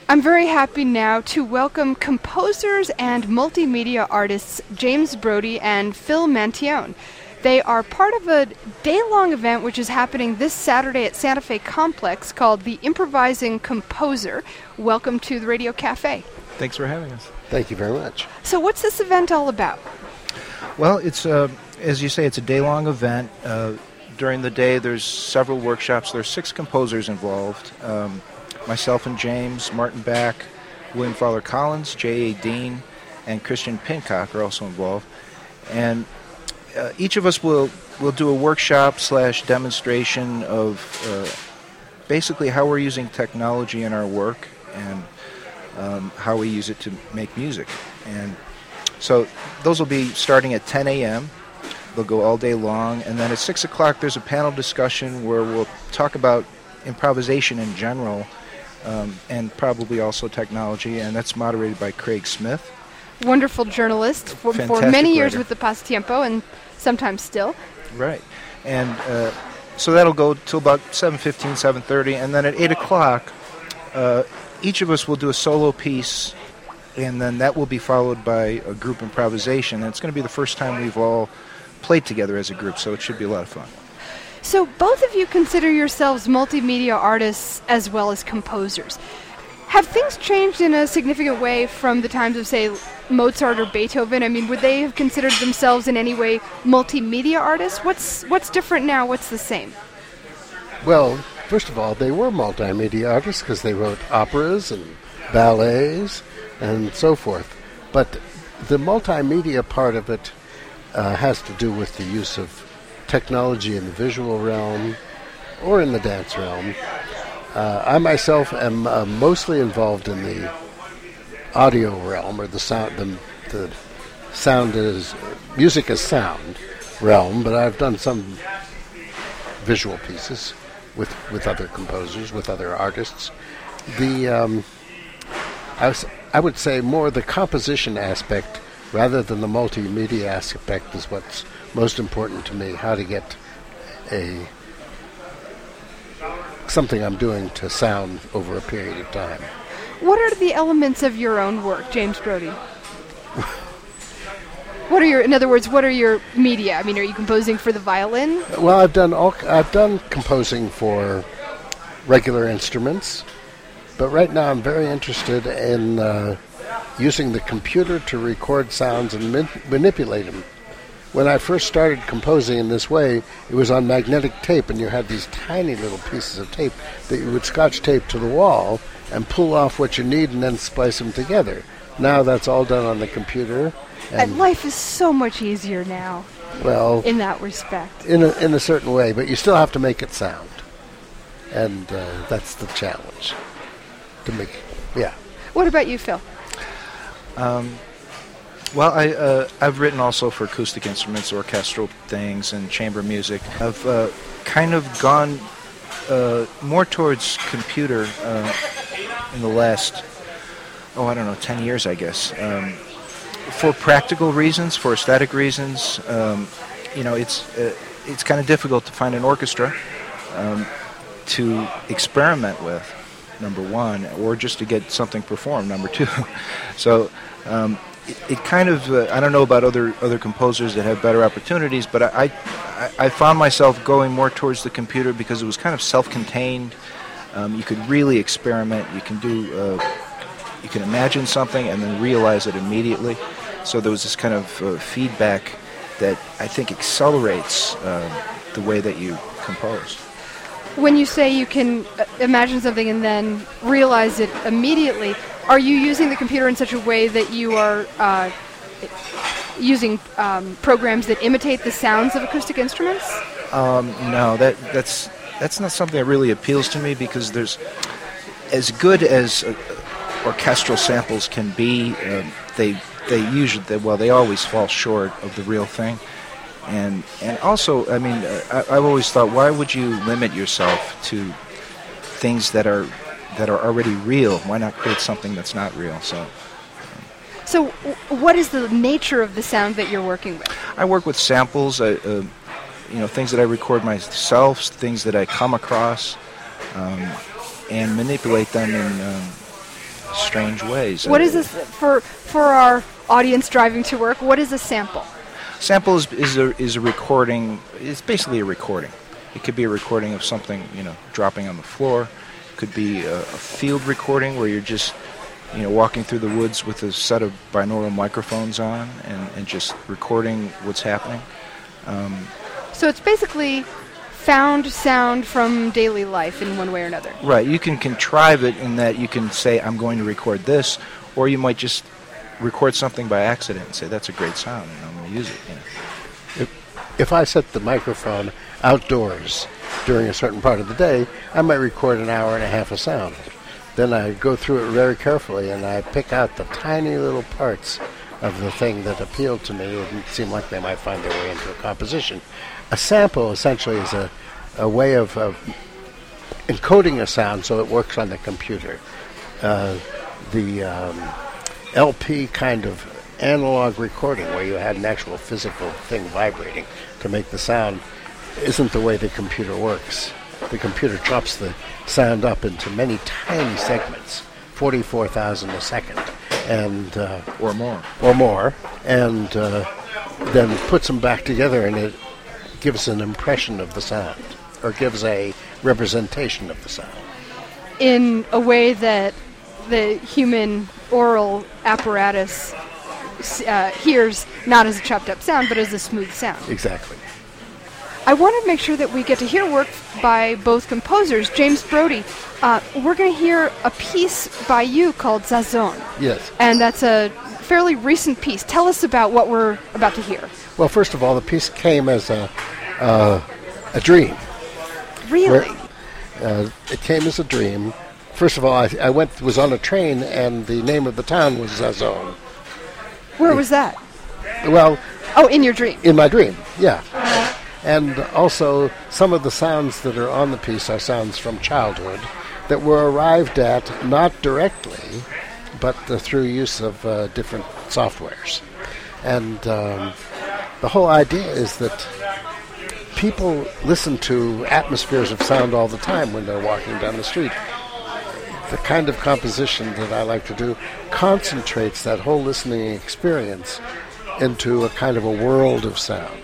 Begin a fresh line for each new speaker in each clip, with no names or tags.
I'm very happy now to welcome composers and multimedia artists James Brody and Phil Mantione. They are part of a day-long event which is happening this Saturday at Santa Fe Complex called The Improvising Composer. Welcome to the Radio Cafe.
Thanks for having us.
Thank you very much.
So what's this event all about?
Well, it's, as you say, it's a day-long event. During the day, there's several workshops. There's 6 composers involved. Myself and James, Martin Back, William Fowler Collins, J.A. Dean, and Christian Pincock are also involved. And each of us will do a workshop / demonstration of basically how we're using technology in our work and how we use it to make music. And so those will be starting at 10 a.m. They'll go all day long. And then at 6 o'clock there's a panel discussion where we'll talk about improvisation in general and probably also technology, and that's moderated by Craig Smith.
Wonderful journalist for many years with the Pasatiempo and sometimes still.
Right. And so that'll go till about 7:15, 7:30, and then at 8 o'clock each of us will do a solo piece, and then that will be followed by a group improvisation. And it's going to be the first time we've all played together as a group, so it should be a lot of fun.
So both of you consider yourselves multimedia artists as well as composers. Have things changed in a significant way from the times of, say, Mozart or Beethoven? I mean, would they have considered themselves in any way multimedia artists? What's different now? What's the same?
Well, first of all, they were multimedia artists because they wrote operas and ballets and so forth. But the multimedia part of it has to do with the use of technology in the visual realm or in the dance realm. I myself am mostly involved in the audio realm, or the sound is music as sound realm, but I've done some visual pieces with other composers, with other artists. I would say more the composition aspect rather than the multimedia aspect is what's most important to me, how to get something I'm doing to sound over a period of time.
What are the elements of your own work, James Brody? In other words, what are your media? I mean, are you composing for the violin?
Well, I've done composing for regular instruments, but right now I'm very interested in using the computer to record sounds and manipulate them. When I first started composing in this way, it was on magnetic tape, and you had these tiny little pieces of tape that you would scotch tape to the wall and pull off what you need and then splice them together. Now that's all done on the computer.
And life is so much easier now.
Well,
in that respect.
In a certain way, but you still have to make it sound. And that's the challenge. Yeah.
What about you, Phil?
Well, I've written also for acoustic instruments, orchestral things, and chamber music. I've kind of gone more towards computer in the last, 10 years, I guess. For practical reasons, for aesthetic reasons, it's kind of difficult to find an orchestra to experiment with, number one, or just to get something performed, number two. So it kind of, I don't know about other composers that have better opportunities, but I found myself going more towards the computer because it was kind of self-contained. You could really experiment. You can imagine something and then realize it immediately. So there was this kind of feedback that I think accelerates the way that you compose.
When you say you can imagine something and then realize it immediately, are you using the computer in such a way that you are using programs that imitate the sounds of acoustic instruments?
No, that's not something that really appeals to me, because there's, as good as orchestral samples can be, they always fall short of the real thing. And also, I mean, I've always thought, why would you limit yourself to things that are already real? Why not create something that's not real? So
what is the nature of the sound that you're working with?
I work with samples, things that I record myself, things that I come across, and manipulate them strange ways.
What is this for our audience driving to work? What is a sample?
Sample is a recording. It's basically a recording. It could be a recording of something, dropping on the floor. It could be a field recording where you're just, walking through the woods with a set of binaural microphones on and just recording what's happening.
So it's basically found sound from daily life in one way or another.
Right. You can contrive it in that you can say, I'm going to record this, or you might just record something by accident and say, that's a great sound, and I'm going to use it.
If I set the microphone outdoors during a certain part of the day, I might record an hour and a half of sound. Then I go through it very carefully, and I pick out the tiny little parts of the thing that appealed to me and seem like they might find their way into a composition. A sample essentially is a way of encoding a sound so it works on the computer. The LP kind of analog recording where you had an actual physical thing vibrating to make the sound isn't the way the computer works. The computer chops the sound up into many tiny segments, 44,000 a second, and
Or more,
and then puts them back together, and it gives an impression of the sound, or gives a representation of the sound.
In a way that the human oral apparatus hears not as a chopped up sound, but as a smooth sound.
Exactly.
I want to make sure that we get to hear work by both composers. James Brody, we're going to hear a piece by you called Zazon.
Yes.
And that's a fairly recent piece. Tell us about what we're about to hear.
Well, first of all, the piece came as a dream.
Really?
It came as a dream. First of all, I was on a train, and the name of the town was Zazon.
Where was that?
Well,
In your dream.
in my dream, yeah. And also, some of the sounds that are on the piece are sounds from childhood that were arrived at not directly, but through use of different softwares. And the whole idea is that people listen to atmospheres of sound all the time when they're walking down the street. The kind of composition that I like to do concentrates that whole listening experience into a kind of a world of sound.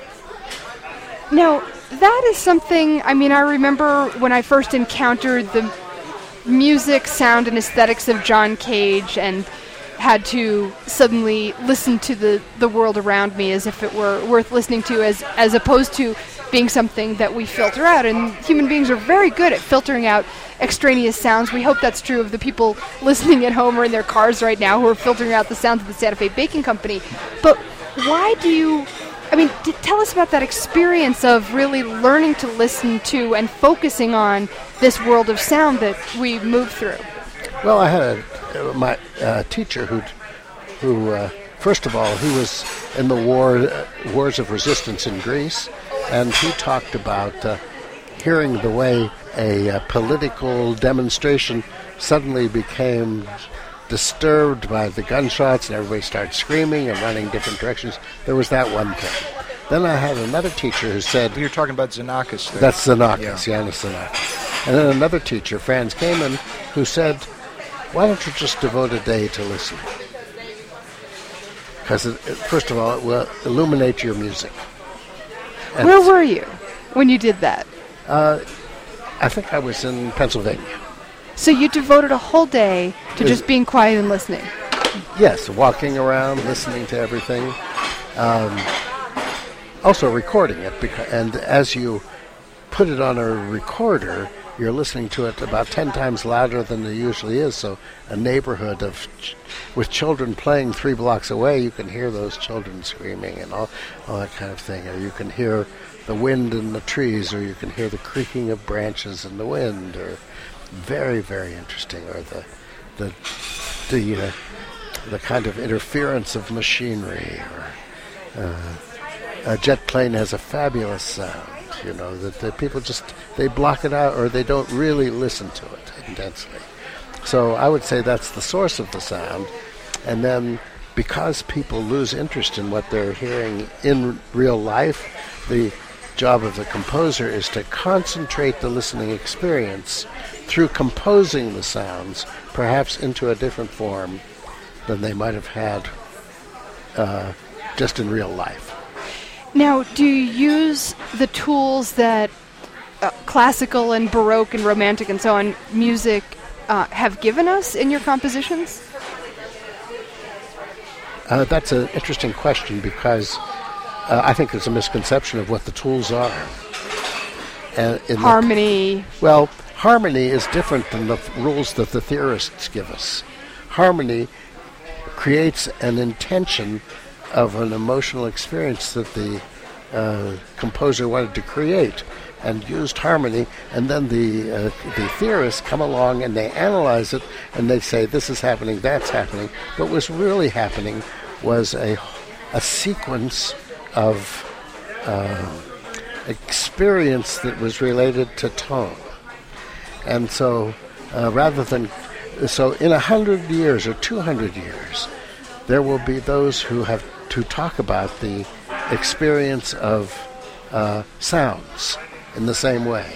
Now, that is something, I remember when I first encountered the music, sound, and aesthetics of John Cage and had to suddenly listen to the world around me as if it were worth listening to, as opposed to being something that we filter out. And human beings are very good at filtering out extraneous sounds. We hope that's true of the people listening at home or in their cars right now who are filtering out the sounds of the Santa Fe Baking Company. But why do you... tell us about that experience of really learning to listen to and focusing on this world of sound that we move through.
Well, I had my teacher who first of all, he was in the wars of resistance in Greece, and he talked about hearing the way a political demonstration suddenly became disturbed by the gunshots, and everybody started screaming and running different directions. There was that one thing. Then I had another teacher who said...
You're talking about Xenakis there.
That's Xenakis, Yanis Xenakis. And then another teacher, Franz Kamen, who said, why don't you just devote a day to listening? Because, first of all, it will illuminate your music. And
where were you when you did that?
I think I was in Pennsylvania.
So you devoted a whole day to just being quiet and listening?
Yes, walking around, listening to everything. Also recording it, and as you put it on a recorder, you're listening to it about 10 times louder than it usually is. So a neighborhood with children playing 3 blocks away, you can hear those children screaming and all that kind of thing. Or you can hear the wind in the trees, or you can hear the creaking of branches in the wind, or very, very interesting, or the kind of interference of machinery, or a jet plane has a fabulous sound, that the people they block it out, or they don't really listen to it intensely. So I would say that's the source of the sound. And then because people lose interest in what they're hearing in real life, the job of the composer is to concentrate the listening experience through composing the sounds, perhaps into a different form than they might have had just in real life.
Now, do you use the tools that classical and Baroque and Romantic and so on music have given us in your compositions?
That's an interesting question because I think there's a misconception of what the tools are.
Harmony.
Harmony is different than the rules that the theorists give us. Harmony creates an intention of an emotional experience that the composer wanted to create and used harmony, and then the theorists come along and they analyze it and they say this is happening, that's happening. What was really happening was a sequence of experience that was related to tone. And so so in 100 years or 200 years, there will be those who have to talk about the experience of sounds in the same way.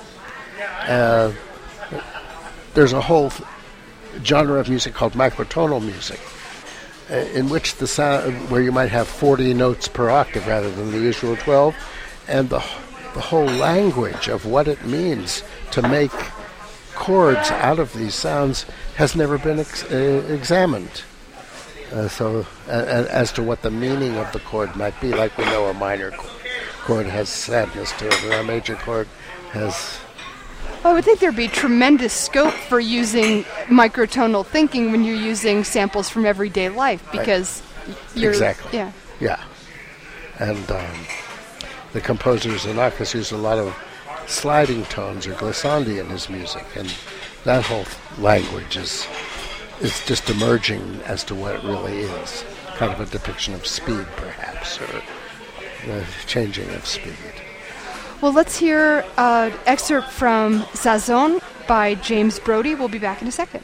There's a whole genre of music called microtonal music, in which the sound, where you might have 40 notes per octave rather than the usual 12, and the whole language of what it means to make chords out of these sounds has never been examined. So as to what the meaning of the chord might be, like we know a minor chord has sadness to it, and a major chord has...
Well, I would think there'd be tremendous scope for using microtonal thinking when you're using samples from everyday life, because you're...
Exactly.
Yeah.
And the composer Xenakis used a lot of sliding tones or glissandi in his music, and that whole language is just emerging as to what it really is. Kind of a depiction of speed, perhaps, or the changing of speed.
Well, let's hear an excerpt from Sazon by James Brody. We'll be back in a second.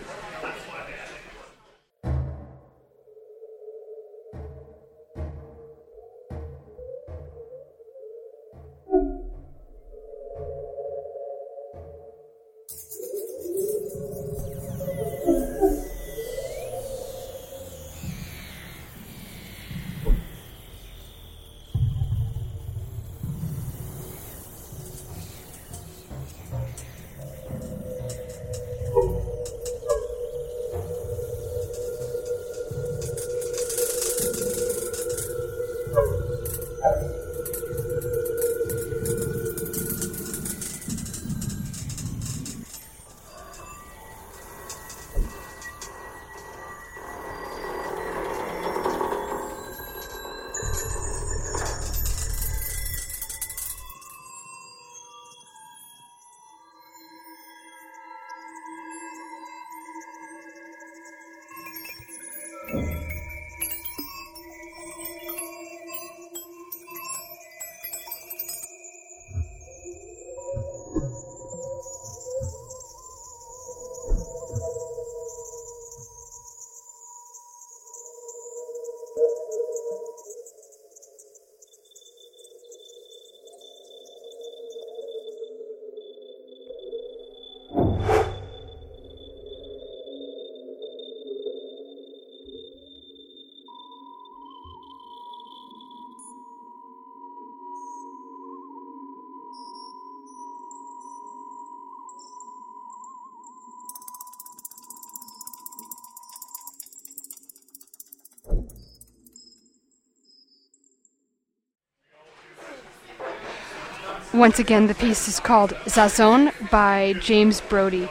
Once again, the piece is called Sazon by James Brody.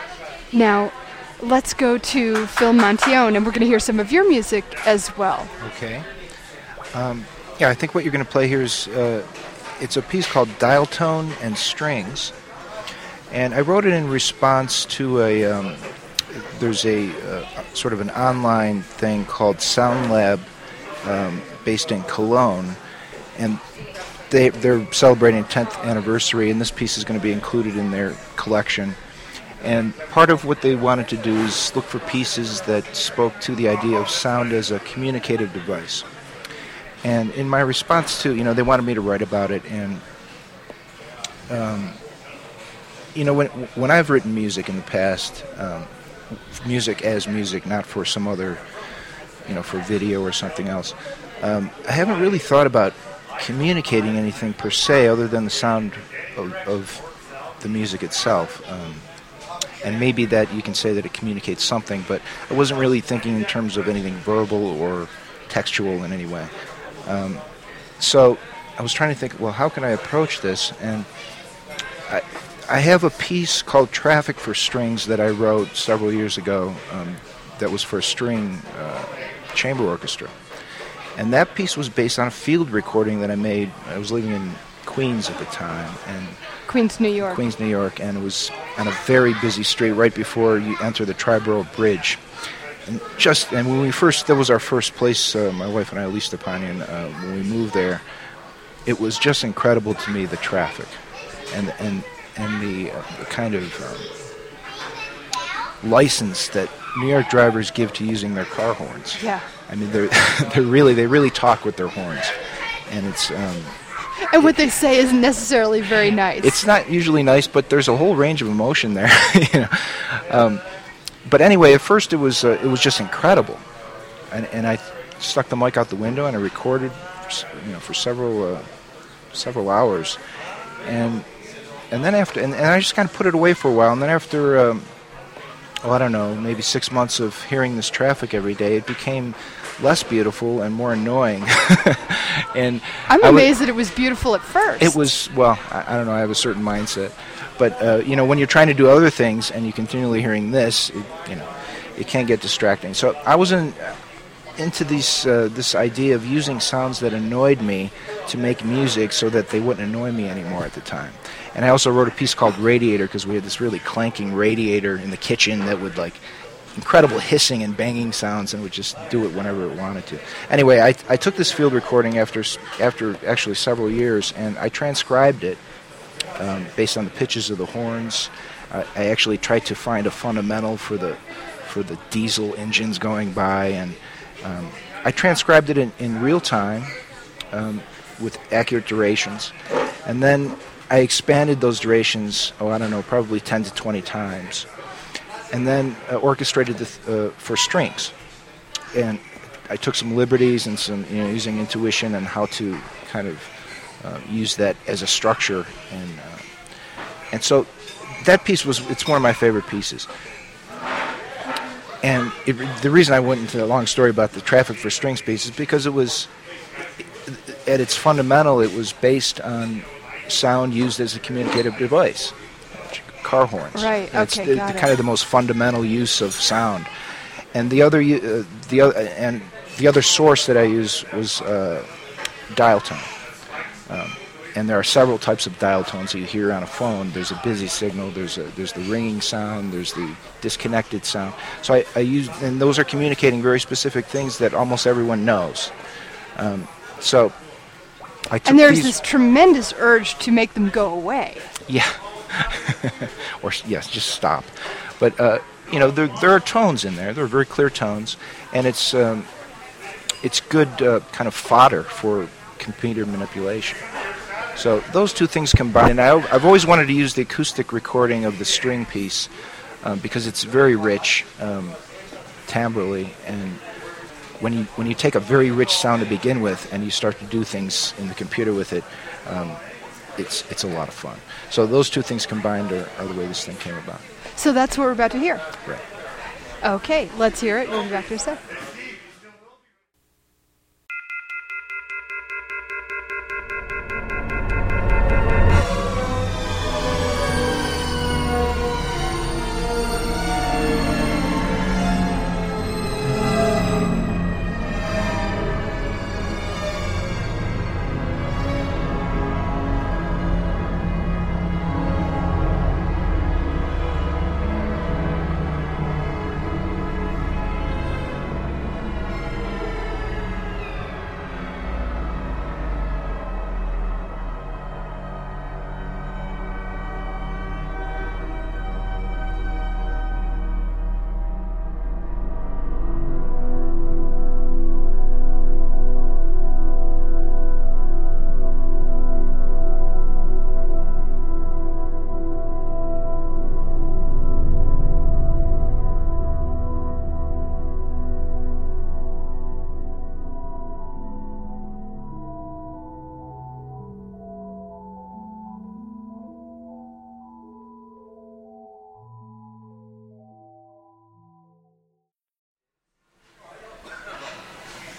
Now, let's go to Phil Mantione, and we're going to hear some of your music as well.
Okay. I think what you're going to play here is, it's a piece called Dial Tone and Strings. And I wrote it in response to there's a sort of an online thing called Sound Lab based in Cologne. And they're celebrating 10th anniversary, and this piece is going to be included in their collection. And part of what they wanted to do is look for pieces that spoke to the idea of sound as a communicative device. And in my response to, they wanted me to write about it, and When I've written music in the past, music as music, not for some other, for video or something else, I haven't really thought about communicating anything per se other than the sound of the music itself. And maybe that you can say that it communicates something, but I wasn't really thinking in terms of anything verbal or textual in any way. So I was trying to think, well, how can I approach this? And I have a piece called Traffic for Strings that I wrote several years ago that was for a string chamber orchestra. And that piece was based on a field recording that I made. I was living in Queens at the time.
Queens, New York.
Queens, New York, and it was on a very busy street right before you enter the Triborough Bridge. And when we first, that was our first place, my wife and I leased upon, and when we moved there, it was just incredible to me, the traffic and the kind of license that New York drivers give to using their car horns.
Yeah.
I mean, they really talk with their horns, and it's.
And what they say isn't necessarily very nice.
It's not usually nice, but there's a whole range of emotion there. But anyway, at first it was just incredible, and I stuck the mic out the window and I recorded, for several hours, and then after, and I just kind of put it away for a while, and then after, I don't know, maybe 6 months of hearing this traffic every day, it became less beautiful and more annoying. And
I'm amazed that it was beautiful at first.
It was, well, I don't know, I have a certain mindset. But, when you're trying to do other things and you're continually hearing this, it can get distracting. So I was into this idea of using sounds that annoyed me to make music so that they wouldn't annoy me anymore at the time. And I also wrote a piece called Radiator because we had this really clanking radiator in the kitchen that would, incredible hissing and banging sounds, and would just do it whenever it wanted to. Anyway, I took this field recording after actually several years, and I transcribed it based on the pitches of the horns. I actually tried to find a fundamental for the diesel engines going by, and I transcribed it in real time with accurate durations, and then I expanded those durations, probably 10 to 20 times. And then orchestrated for strings, and I took some liberties and some, using intuition and how to kind of use that as a structure, and so that piece it's one of my favorite pieces. And the reason I went into a long story about the Traffic for Strings piece is because it was, at its fundamental, it was based on sound used as a communicative device. Car horns.
Right.
It's
Okay.
kind of the most fundamental use of sound, and the other source that I use was dial tone. And there are several types of dial tones that you hear on a phone. There's a busy signal. There's the ringing sound. There's the disconnected sound. So I use, and those are communicating very specific things that almost everyone knows. So I took
and there's this tremendous urge to make them go away.
Yeah. Or yes, just stop. But there are tones in there. There are very clear tones, and it's good kind of fodder for computer manipulation. So those two things combined. And I've always wanted to use the acoustic recording of the string piece because it's very rich timbrally, and when you take a very rich sound to begin with and you start to do things in the computer with it. It's a lot of fun. So those two things combined are the way this thing came about.
So that's what we're about to hear.
Right.
Okay, let's hear it. We'll be back to a sec.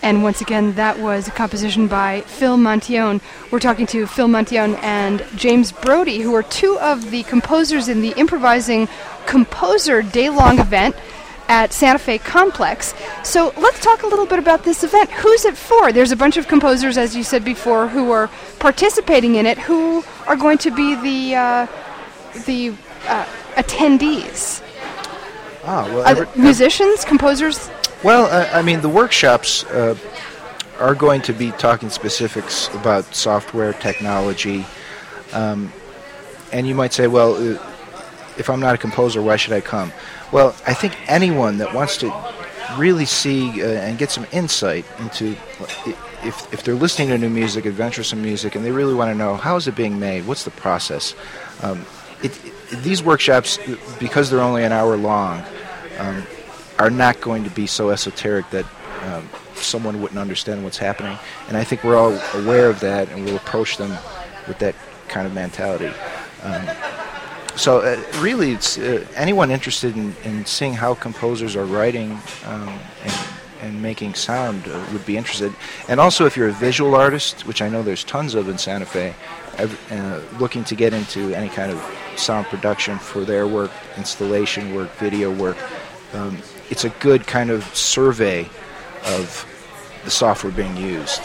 And once again, that was a composition by Phil Montillone. We're talking to Phil Montillone and James Brody, who are two of the composers in the Improvising Composer day-long event at Santa Fe Complex. So let's talk a little bit about this event. Who's it for? There's a bunch of composers, as you said before, who are participating in it. Who are going to be the attendees? Musicians, composers?
Well, I mean, the workshops are going to be talking specifics about software, technology, and you might say, well, if I'm not a composer, why should I come? Well, I think anyone that wants to really see and get some insight into, if they're listening to new music, adventuresome music, and they really want to know how is it being made, what's the process, these workshops, because they're only an hour long, are not going to be so esoteric that someone wouldn't understand what's happening. And I think we're all aware of that, and we'll approach them with that kind of mentality. So really, it's anyone interested in seeing how composers are writing and making sound would be interested. And also, if you're a visual artist, which I know there's tons of in Santa Fe, looking to get into any kind of sound production for their work, installation work, video work, it's a good kind of survey of the software being used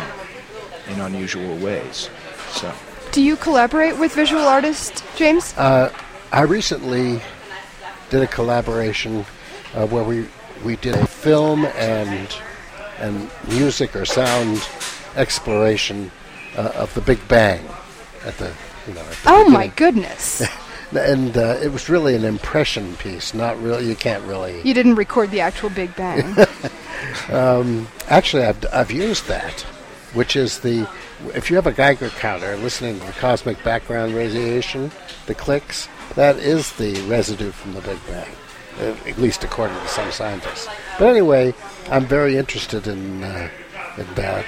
in unusual ways. So.
Do you collaborate with visual artists, James?
I recently did a collaboration where we did a film and music or sound exploration of the Big Bang at the
beginning. My goodness!
And it was really an impression piece. Not really. You can't really.
You didn't record the actual Big Bang.
Actually, I've used that, which is if you have a Geiger counter listening to the cosmic background radiation, the clicks, that is the residue from the Big Bang, at least according to some scientists. But anyway, I'm very interested in that.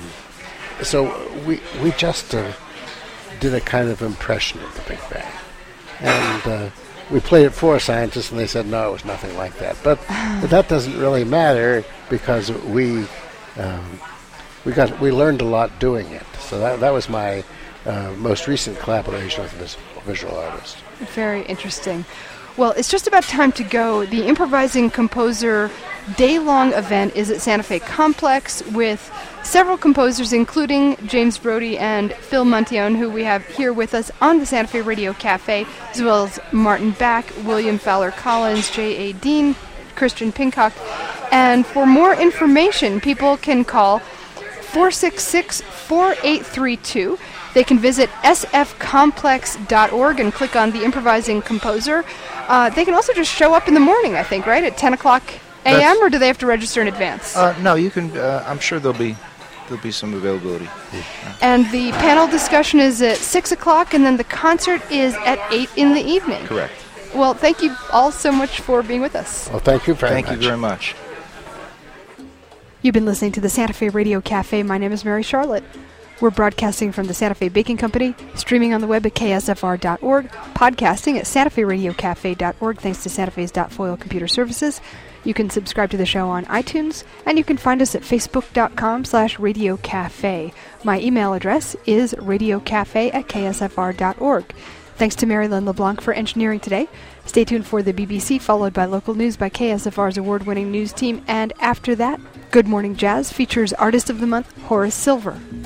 So we just did a kind of impression of the Big Bang. And we played it for scientists, and they said, no, it was nothing like that. But that doesn't really matter because we learned a lot doing it. So that was my most recent collaboration with this visual artist.
Very interesting. Well, it's just about time to go. The Improvising Composer day-long event is at Santa Fe Complex with several composers, including James Brody and Phil Montillone, who we have here with us on the Santa Fe Radio Cafe, as well as Martin Back, William Fowler Collins, J.A. Dean, Christian Pincock. And for more information, people can call 466-4832. They can visit sfcomplex.org and click on the Improvising Composer. They can also just show up in the morning, I think, right, at 10 o'clock a.m., or do they have to register in advance?
No, you can. I'm sure there'll be some availability.
And the panel discussion is at 6 o'clock, and then the concert is at 8 in the evening.
Correct.
Well, thank you all so much for being with us.
Well, thank you very much.
Thank you very much.
You've been listening to the Santa Fe Radio Cafe. My name is Mary Charlotte. We're broadcasting from the Santa Fe Baking Company, streaming on the web at ksfr.org, podcasting at santaferadiocafe.org, thanks to Santa Fe's .foil computer services. You can subscribe to the show on iTunes, and you can find us at facebook.com/radiocafe. My email address is radiocafe@ksfr.org. Thanks to Mary Lynn LeBlanc for engineering today. Stay tuned for the BBC, followed by local news by KSFR's award-winning news team. And after that, Good Morning Jazz features Artist of the Month, Horace Silver.